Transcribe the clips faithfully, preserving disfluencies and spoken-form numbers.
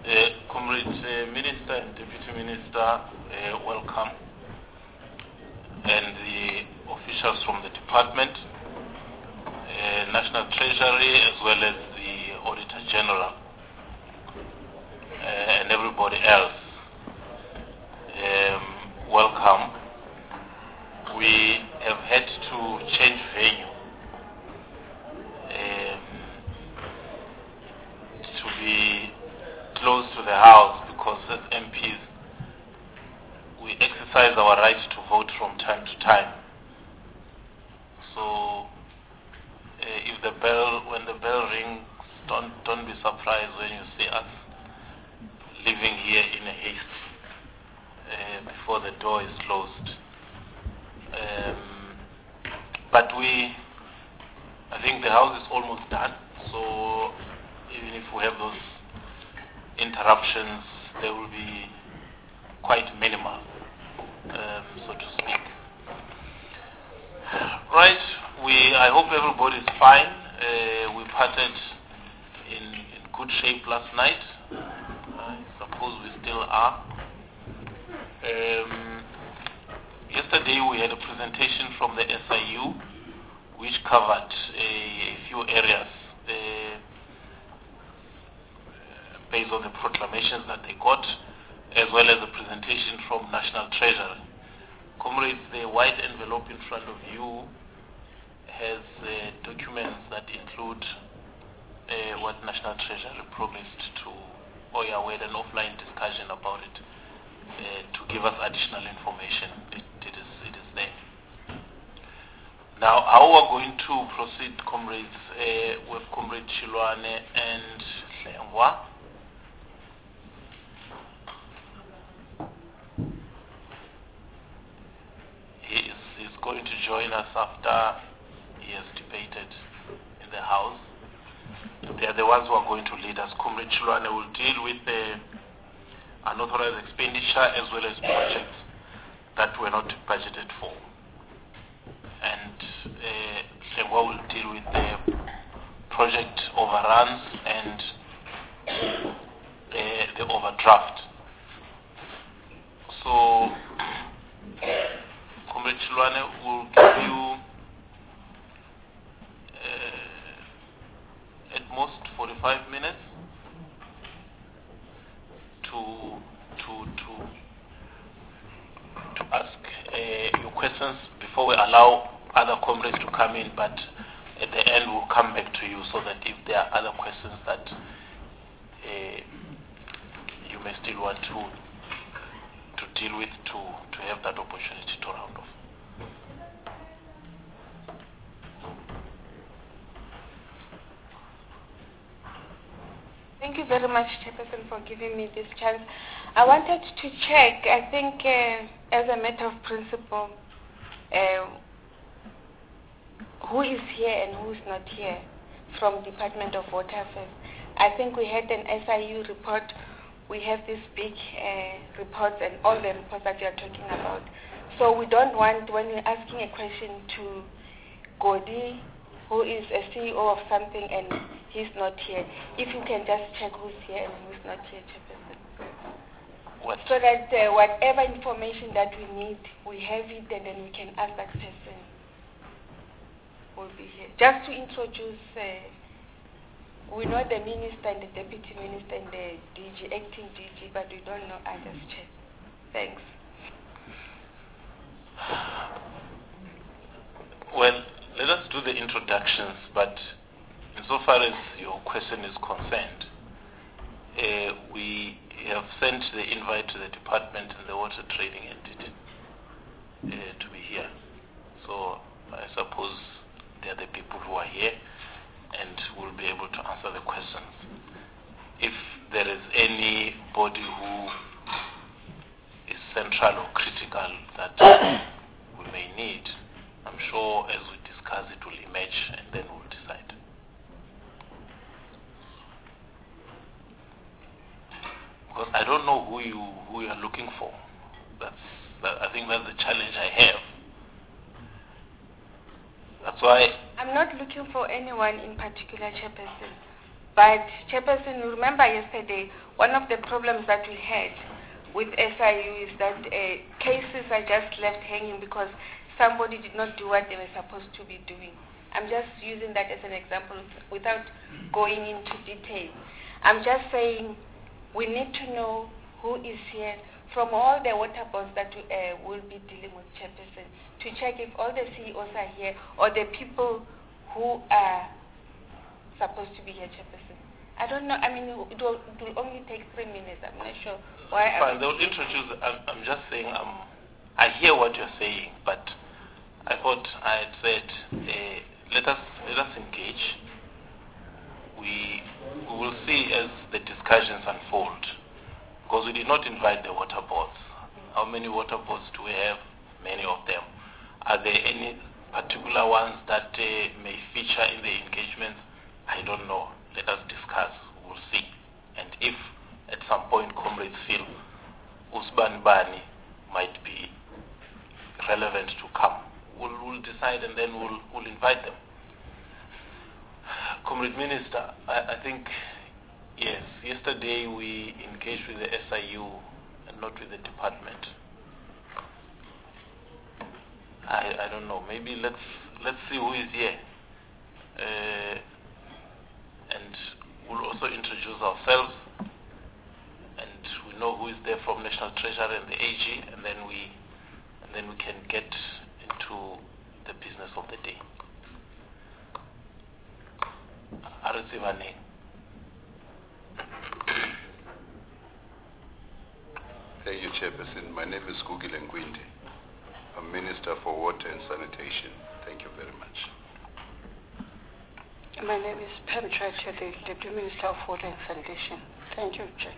Uh, Comrade uh, Minister and Deputy Minister, uh, welcome. And the officials from the department, uh, National Treasury, as well as the Auditor General, uh, and everybody else. Um, welcome. We have had to change venue um, to be close to the House because as M Ps we exercise our right to vote from time to time. So uh, if the bell, when the bell rings, don't don't be surprised when you see us leaving here in a haste uh, before the door is closed. Um, but we, I think the House is almost done. So even if we have those interruptions, they will be quite minimal, um, so to speak. Right, we, I hope everybody is fine. Uh, we parted in, in good shape last night. I suppose we still are. Um, yesterday we had a presentation from the S I U which covered a, a few areas uh, based on the proclamations that they got, as well as a presentation from National Treasury. Comrades, the white envelope in front of you has uh, documents that include uh, what National Treasury promised to, or yeah, we had an offline discussion about it, uh, to give us additional information. It, it, is, it is there. Now, how we're going to proceed, comrades, uh, with Comrade Chilwane and Hlengwa. He is he's going to join us after he has debated in the House. They are the ones who are going to lead us. Comrade Chilwane will deal with the unauthorized expenditure as well as projects that were not budgeted for. And uh, Hlengwa will deal with the project overruns and uh, the overdraft. So, Comrade Chilwane will give you uh, at most forty-five minutes to to to to ask uh, your questions before we allow other comrades to come in. But at the end, we'll come back to you so that if there are other questions that uh, you may still want to to deal with, to to have that opportunity to round off. Thank you very much, Chairperson, for giving me this chance. I wanted to check, I think uh, as a matter of principle, uh, who is here and who is not here from Department of Water Affairs. I think we had an S I U report. We have these big uh, reports and all the reports that you are talking about. So we don't want, when we're asking a question to Godi, who is a C E O of something and he's not here, if you can just check who's here and who's not here, Chairperson. What? So that uh, whatever information that we need, we have it and then we can ask that person will be here. Just to introduce, uh, we know the minister and the deputy minister and the D G, acting D G, but we don't know others, Chair. Thanks. Well, let us do the introductions, but insofar as your question is concerned, uh, we have sent the invite to the department and the water trading entity uh, to be here. So I suppose they are the people who are here and will be able to answer the questions. If there is anybody who is central or critical that we may need, I'm sure as we discuss it will emerge and then we'll decide. Because I don't know who you who you are looking for. That's that, I think that's the challenge I have. That's why I'm not looking for anyone in particular, Chairperson. But Chairperson, remember yesterday, one of the problems that we had with S I U is that uh, cases are just left hanging because somebody did not do what they were supposed to be doing. I'm just using that as an example without going into detail. I'm just saying we need to know who is here from all the water boards that we uh, will be dealing with, Chairperson, to check if all the C E Os are here or the people who are supposed to be here, Chairperson. I don't know. I mean, it will, it will only take three minutes. I'm not sure why. Fine, they'll introduce. I'm, I'm just saying. Um, I hear what you're saying, but I thought I had said uh, let us let us engage. We we will see as the discussions unfold, because we did not invite the water boards. How many water boards do we have? Many of them. Are there any particular ones that uh, may feature in the engagements? I don't know. Let us discuss. We'll see. And if at some point comrades feel Usban Bani might be relevant to come, we'll, we'll decide and then we'll, we'll invite them. Comrade Minister, I, I think, yes, yesterday we engaged with the S I U and not with the department. I, I don't know. Maybe let's let's see who is here. Uh, and we'll also introduce ourselves, and we know who is there from National Treasury and the A G, and then we and then we can get into the business of the day. Arisivane. Thank you, Chairperson. My name is Gugile Ngwinde. I'm Minister for Water and Sanitation. Thank you very much. My name is Pam Chacha, the Deputy Minister of Water and Sanitation. Thank you, Chair.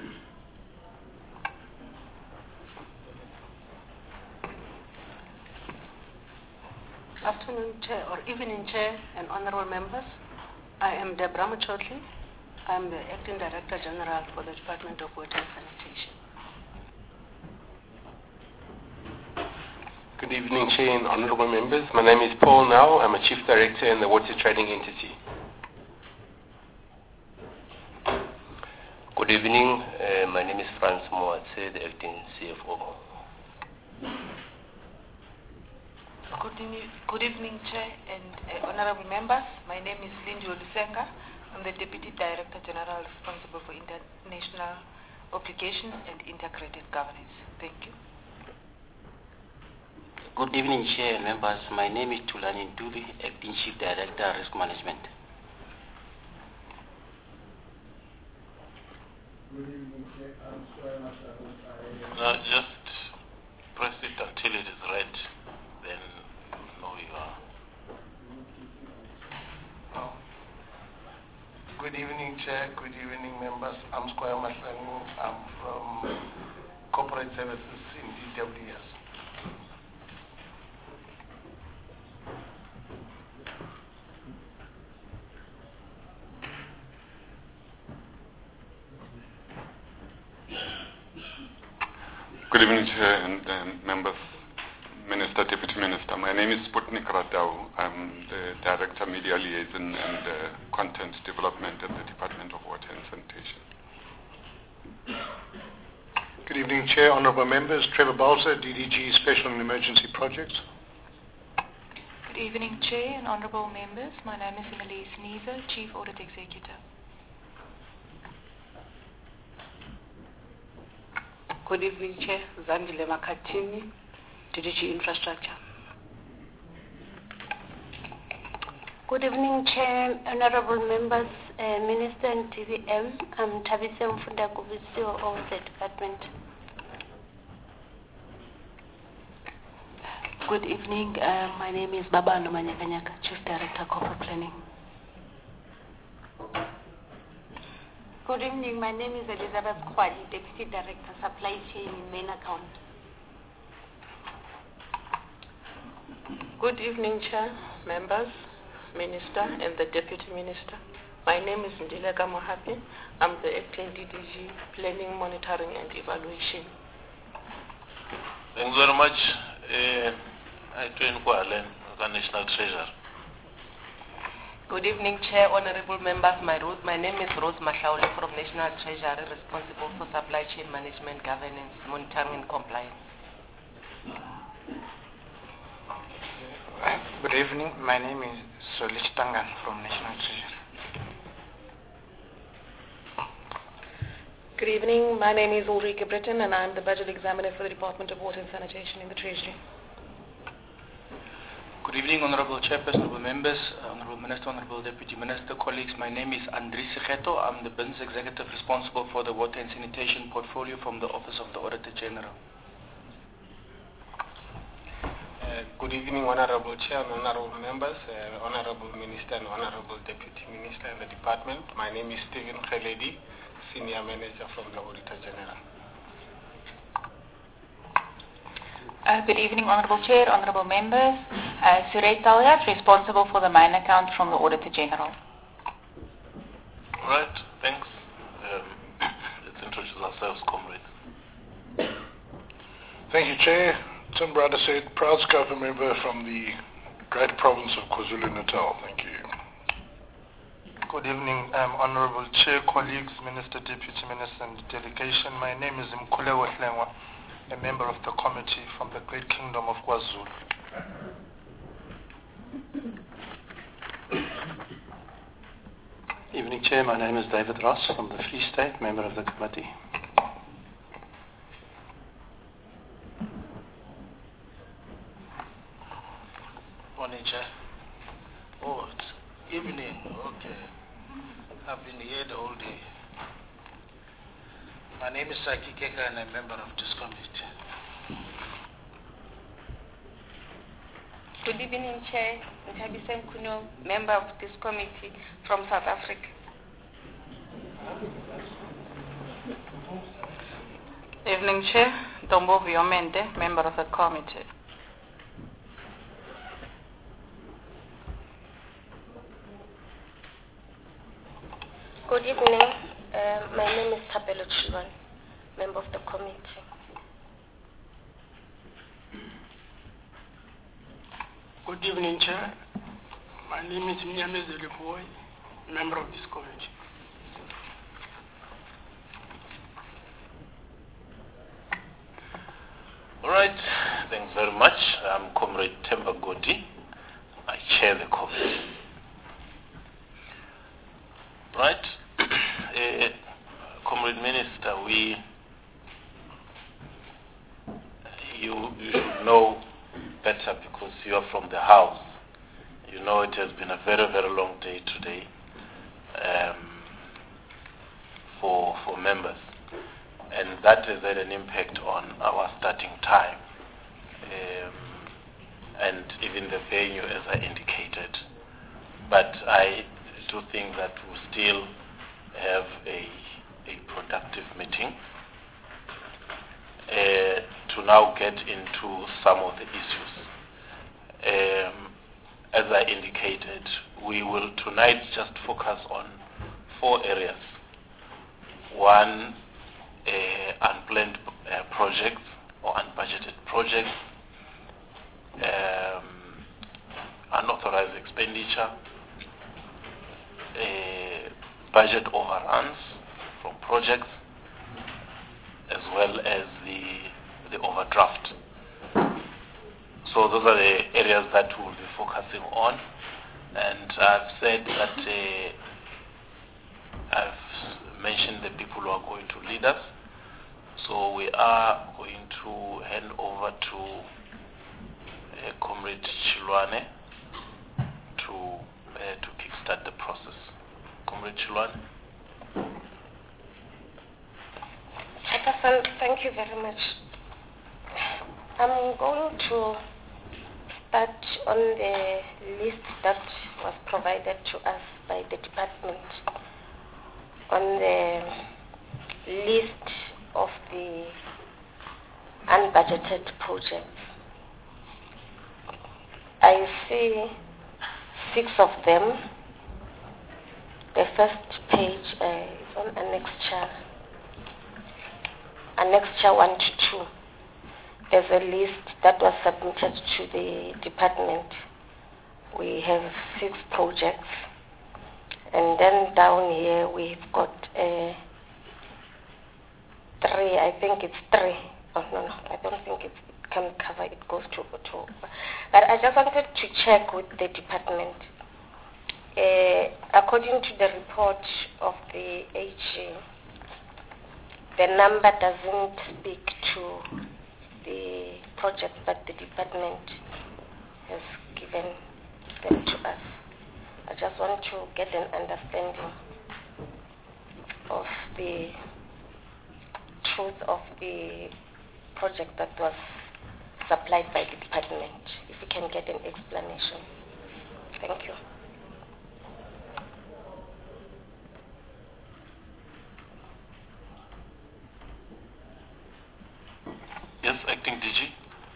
Afternoon, Chair, or evening, Chair, and honorable members. I am Deborah Machotli. I'm the Acting Director General for the Department of Water and Sanitation. Good evening, Chair and honorable members. My name is Paul Now. I'm a Chief Director in the Water Trading Entity. Good evening. Uh, my name is Franz Moatse, the Acting C F O. Good evening, good evening, Chair and uh, honorable members. My name is Lindy Olusenga. I'm the Deputy Director General responsible for international obligations and integrated governance. Thank you. Good evening, Chair and members. My name is Tulani Nduli, Acting Chief Director, Risk Management. Good evening, Chair. I'm Square Master. Now just press it until it is red, then you know you are. Oh. Good evening, Chair. Good evening, members. I'm Square Mahlangu. I'm from Corporate Services in D W S. Good evening, Chair and um, members, Minister, Deputy Minister. My name is Sputnik Radau. I'm the Director, Media Liaison and uh, Content Development at the Department of Water and Sanitation. Good evening, Chair, honorable members. Trevor Balser, D D G Special and Emergency Projects. Good evening, Chair and honorable members. My name is Emily Sneezer, Chief Audit Executive. Good evening, Chair. Zandile Makatini, D D G Infrastructure. Good evening, Chair, honorable members, uh, Minister and T V M. I'm Tabitha Mfunda Kubisi of the department. Good evening. Uh, my name is Baba Andomanyakanyaka, Chief Director, Corporate Planning. Good evening. My name is Elizabeth Kwadi, Deputy Director, Supply Chain in Main Account. Good evening, Chair, members, Minister, and the Deputy Minister. My name is Ndileka Mohapi. I'm the Acting D D G, Planning, Monitoring, and Evaluation. Thanks very much. Uh, I train Kuala, the National Treasurer. Good evening, Chair, honorable members. My, ro- my name is Rose Mahlaule from National Treasury, responsible for supply chain management, governance, monitoring and compliance. Good evening. My name is Solich Tangan from National Treasury. Good evening. My name is Ulrike Britton, and I'm the budget examiner for the Department of Water and Sanitation in the Treasury. Good evening, Honorable Chairperson, honorable members, Honorable Minister, Honorable Deputy Minister, colleagues. My name is Andries Segeto. I'm the business executive responsible for the water and sanitation portfolio from the Office of the Auditor General. Uh, good evening, Honorable Chair and Honorable members, uh, Honorable Minister and Honorable Deputy Minister in the department. My name is Stephen Khaledi, Senior Manager from the Auditor General. Uh, good evening, Honorable Chair, Honorable members. Uh, Suresh Talyat, responsible for the mine account from the Auditor General. All right, thanks. Um, let's introduce ourselves, comrades. Thank you, Chair. Tim Brother said, proud Scapa member from the great province of KwaZulu-Natal. Thank you. Good evening, um, Honorable Chair, colleagues, Minister, Deputy Minister and delegation. My name is Mkulewa Hlengwa, a member of the committee from the Great Kingdom of KwaZulu. Evening, Chair. My name is David Ross from the Free State, member of the committee. Morning, Chair. Oh, it's evening. Okay. I've been here the whole day. My name is Saki Keka and I'm a member of this committee. Good evening, Chair. Ntabise Mkuno, member of this committee from South Africa. Evening, Chair. Dombo Viomende, member of the committee. Good evening. Uh, my name is Tapelo Chilwan, member of the committee. Good evening, Chair. My name is Mnyame Zeliboy, member of this committee. All right, thanks very much. I'm Comrade Temba Goti. I chair the committee. Right, uh, Comrade Minister, we, you, you should know better because you are from the House. You know it has been a very, very long day today um, for, for members. And that has had an impact on our starting time um, and even the venue as I indicated. But I do think that we'll still have a, a productive meeting uh, to now get into some of the issues. Um, as I indicated, we will tonight just focus on four areas. One, uh, unplanned uh, projects or unbudgeted projects, um, unauthorized expenditure, uh, budget overruns from projects, as well as the, the overdraft. So those are the areas that we'll be focusing on. And I've said that uh, I've mentioned the people who are going to lead us. So we are going to hand over to uh, Comrade Chilwane to, uh, to kickstart the process. Comrade Chilwane. Thank you very much. I'm going to start on the list that was provided to us by the department on the list of the unbudgeted projects. I see six of them. The first page uh, is on annexure, annexure one to two. There's a list that was submitted to the department. We have six projects And then down here we've got uh, three, I think it's three. Oh, no, no, I don't think it can cover, it goes to two. But I just wanted to check with the department. Uh, according to the report of the A G, the number doesn't speak to the project that the department has given them to us. I just want to get an understanding of the truth of the project that was supplied by the department. If we can get an explanation. Thank you. Yes, Acting D G.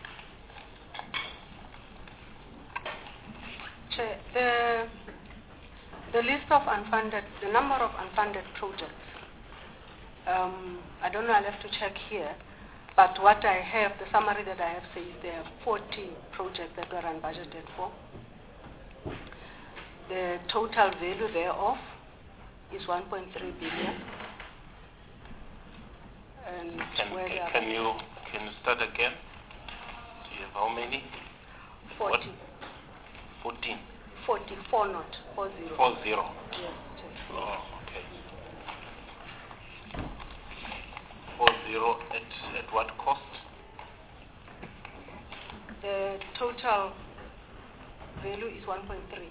Chair, the, the list of unfunded, the number of unfunded projects, um, I don't know, I'll have to check here, but what I have, the summary that I have says there are forty projects that were unbudgeted for. The total value thereof is one point three billion. And Can, where they can, are can you can you start again? Do you have how many? forty. What? fourteen. forty, four not, four zero. Four zero. Yes, Chair. Oh, okay. Four zero at, at what cost? The total value is one point three.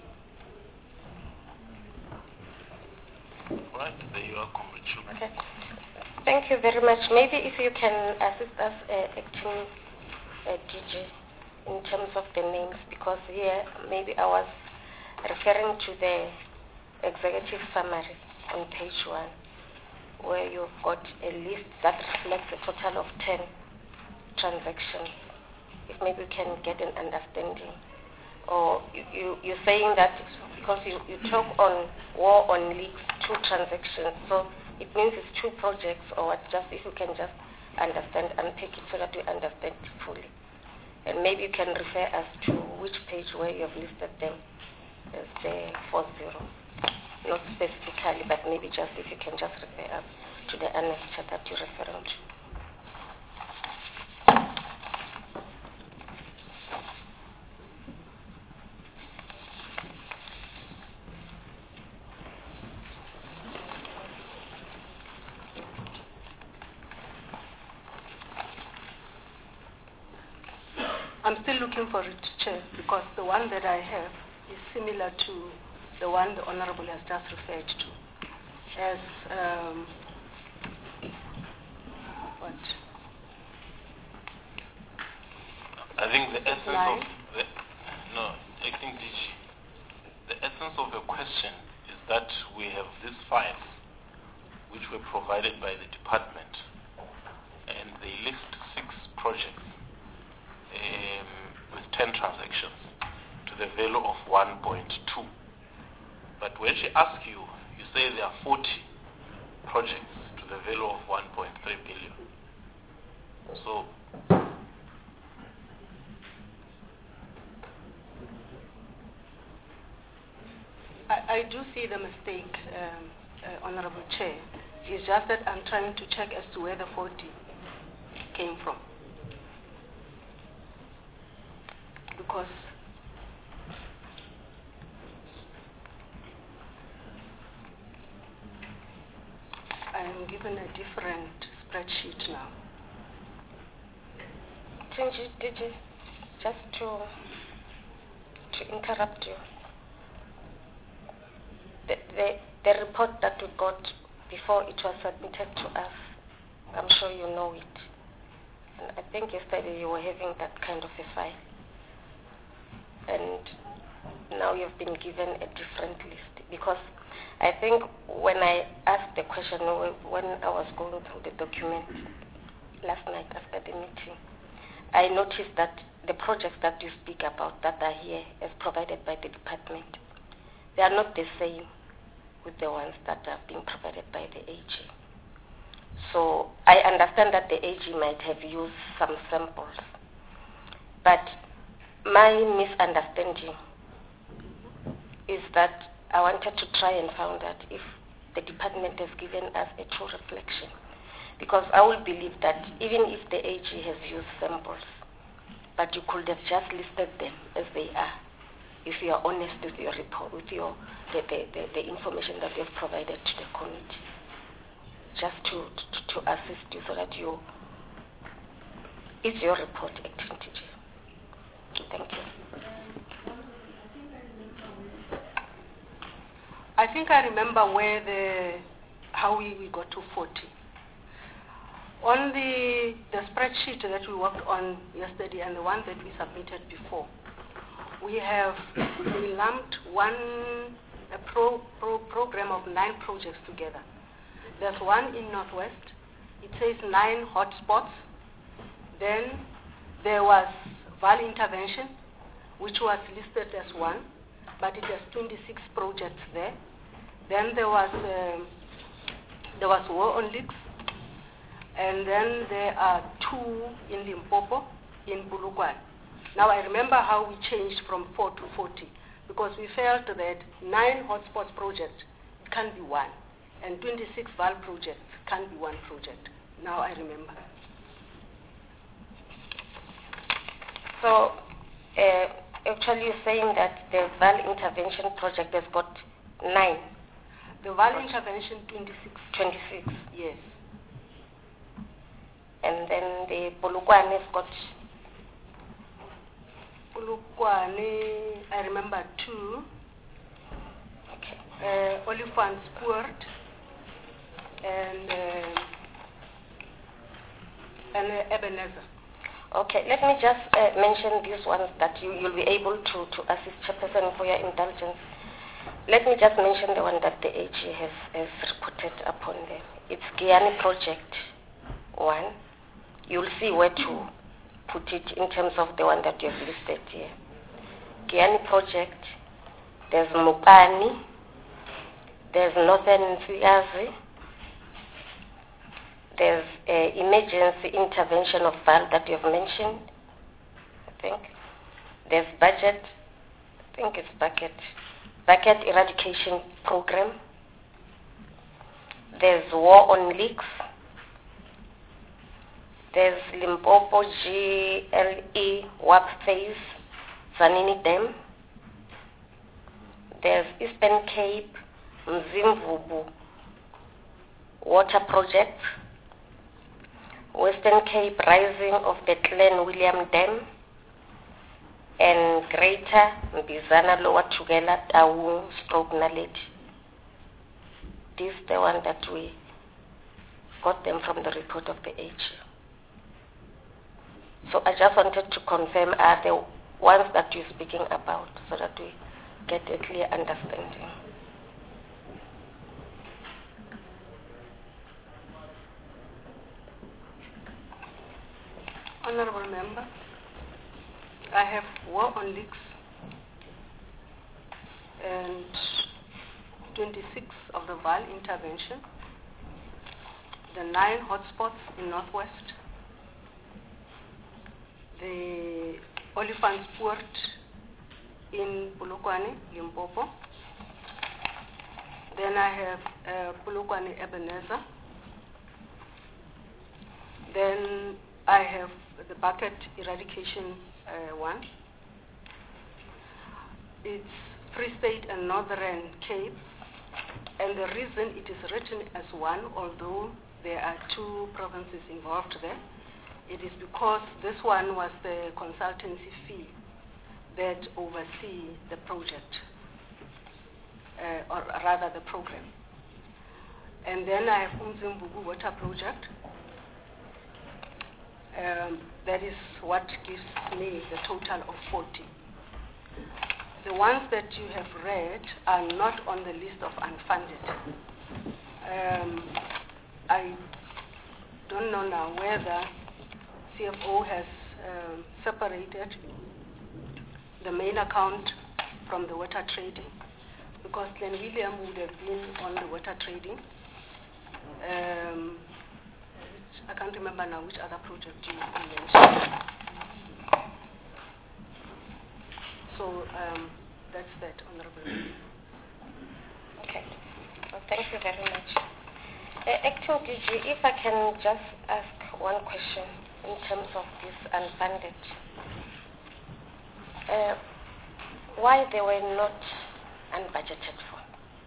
Right, there you are, Comrade Chu. Okay. Thank you very much. Maybe if you can assist us, uh, acting uh, D G, in terms of the names, because here maybe I was referring to the executive summary on page one, where you've got a list that reflects a total of ten transactions. If maybe we can get an understanding. Or you, you, you're saying that because you, you talk on war on leaks, two transactions, so it means it's two projects, or what? Just if you can just understand, unpick it so that we understand it fully. And maybe you can refer us to which page where you have listed them as the four zero. Not specifically, but maybe just if you can just refer us to the annex that you're referring to. I'm still looking for it, Chair, because the one that I have is similar to the one the Honorable has just referred to. As, um, what? I think the essence Nine. of the, no, Acting D G, the essence of your question is that we have these files which were provided by the department, and they list six projects um, with ten transactions to the value of one point two. But when she asks you, you say there are forty projects to the value of one point three billion. So I, I do see the mistake, um, uh, Honorable Chair. It's just that I'm trying to check as to where the forty came from. Because I am given a different spreadsheet now. Tinji, did you, just to, to interrupt you, the, the, the report that we got before it was submitted to us, I'm sure you know it. And I think yesterday you were having that kind of a file. And now you've been given a different list. Because I think when I asked the question, when I was going through the document last night after the meeting, I noticed that the projects that you speak about that are here as provided by the department, they are not the same with the ones that are being provided by the A G. So I understand that the A G might have used some samples, but my misunderstanding is that I wanted to try and find out if the department has given us a true reflection. Because I will believe that even if the A G has used samples, but you could have just listed them as they are, if you are honest with your report, with your the, the, the, the information that you have provided to the committee, just to, to, to assist you so that you, it's your report, Acting T G. Thank you. I think I remember where the, how we, we got to forty. On the, the spreadsheet that we worked on yesterday and the one that we submitted before, we have we lumped one a pro, pro, program of nine projects together. There's one in Northwest. It says nine hotspots. Then there was Valley Intervention, which was listed as one, but it has twenty-six projects there. Then there was um, there was War on Leaks. And then there are two in Limpopo, in Bulugwane. Now I remember how we changed from four to forty, because we felt that nine hotspots projects can be one, and twenty-six V A L projects can be one project. Now I remember. So uh, actually you're saying that the V A L intervention project has got nine? The V A L intervention, twenty-six. twenty-six? Yes. And then the Polokwane has got? Polokwane, I remember two. Okay. Uh, Olifant Sport and, uh, and uh, Ebenezer. Okay, let me just uh, mention these ones that you, you'll be able to, to assist Chairperson for your indulgence. Let me just mention the one that the A G has, has reported upon them. It's Guyani Project one. You'll see where to put it in terms of the one that you have listed here. Guyani Project, there's Mupani, there's Northern Nsiyazi, there's uh, emergency intervention of V A L that you have mentioned, I think. There's budget, I think it's bucket, bucket eradication program. There's War on Leaks. There's Limpopo G L E W A P phase, Zanini Dam. There's Eastern Cape, Mzimvubu Water Project. Western Cape Rising of the Clan William Dam. And Greater Mbizana Lower Tugela Taung Stroke Naledi. This is the one that we got them from the report of the A G. So I just wanted to confirm are the ones that you're speaking about so that we get a clear understanding. Honorable Member, I have War on Leaks and twenty-six of the V A L intervention, the nine hotspots in Northwest, the Olifant Sport in Polokwane, Limpopo. Then I have uh, Polokwane Ebenezer. Then I have the bucket eradication uh, one. It's Free State and Northern Cape. And the reason it is written as one, although there are two provinces involved there, it is because this one was the consultancy fee that oversee the project, uh, or rather the program. And then I have Umzimbubu Water Project. Um, that is what gives me the total of forty. The ones that you have read are not on the list of unfunded. Um, I don't know now whether C F O has um, separated the main account from the water trading, because Glen William would have been on the water trading. Um, I can't remember now which other project you mentioned. So um, that's that, Honorable. thank you very much. Uh, Acting D G, if I can just ask one question in terms of this unfunded. Uh, why they were not unbudgeted for?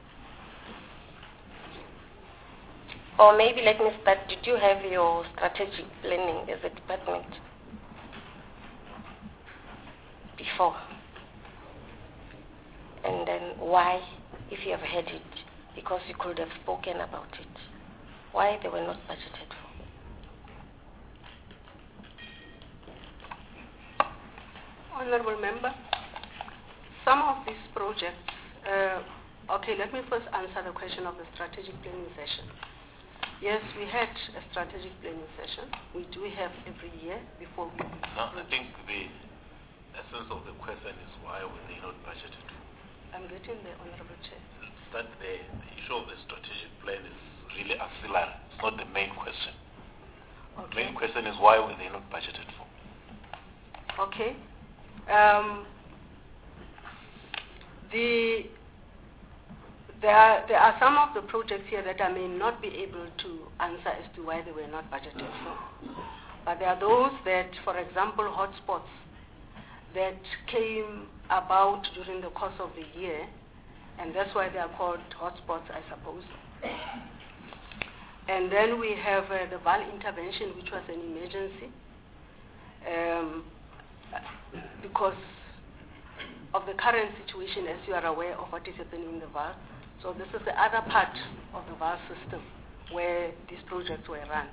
Or maybe let me start, did you have your strategic planning as a department before? And then why, if you have had it, because you could have spoken about it, why they were not budgeted for? Honorable Member, some of these projects, uh, okay, let me first answer the question of the strategic planning session. Yes, we had a strategic planning session. We do have every year before we... No, I think the essence of the question is why were they not budgeted? I'm getting the Honorable Chair. Start there. The issue of the strategic plan is really ancillary. It's not the main question. Okay. The main question is why were they not budgeted for? Okay. Um, the There are, there are some of the projects here that I may not be able to answer as to why they were not budgeted for. But there are those that, for example, hotspots that came about during the course of the year, and that's why they are called hotspots, I suppose. And then we have uh, the V A L intervention, which was an emergency, um, because of the current situation, as you are aware of what is happening in the V A L. So this is the other part of the V A L system where these projects were run.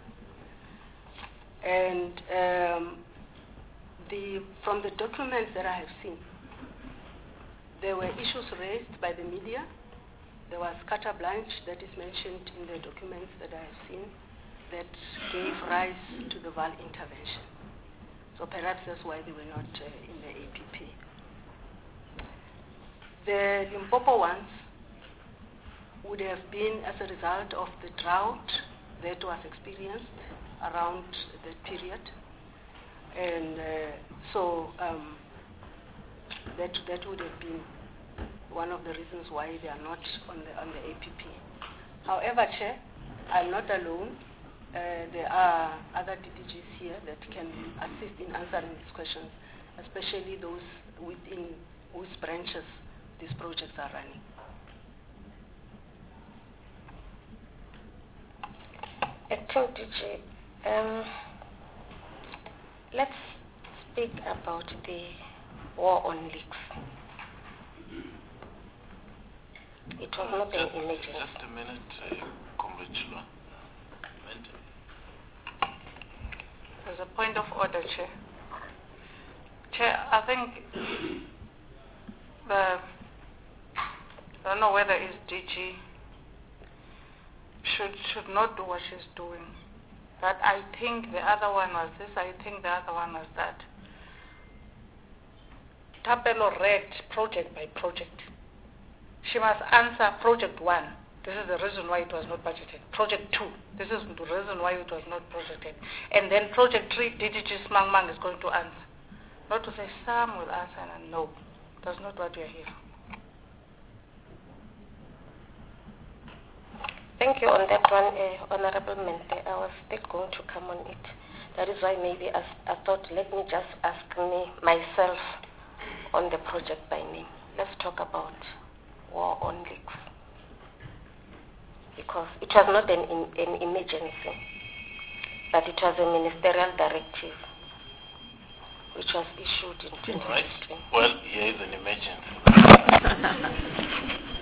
And um, the, from the documents that I have seen, there were issues raised by the media. There was carte blanche that is mentioned in the documents that I have seen that gave rise to the V A L intervention. So perhaps that's why they were not uh, in the A P P. The Limpopo ones would have been as a result of the drought that was experienced around that period. And uh, so um, that, that would have been one of the reasons why they are not on the, on the A P P. However, Chair, I'm not alone. Uh, there are other D D Gs here that can assist in answering these questions, especially those within whose branches these projects are running. Acting D G, um, let's speak about the war on leaks. It was uh, not just, an emergency. Just a minute, uh, Comrade Chilwa. There's a point of order, Chair. Chair, I think the, I don't know whether it's D G should should not do what she's doing. But I think the other one was this, I think the other one was that. Tapelo read project by project. She must answer project one. This is the reason why it was not budgeted. Project two, this is the reason why it was not budgeted. And then project three, D D G Smang Mang is going to answer. Not to say some will answer and no. That's not what we are here for. Thank you on that one, uh, Honorable Mente. I was still going to come on it. That is why maybe I, I thought let me just ask me myself on the project by name. Let's talk about war on leaks. Because it was not an, an emergency, but it was a ministerial directive which was issued in twenty sixteen. Right. Well, here is an emergency.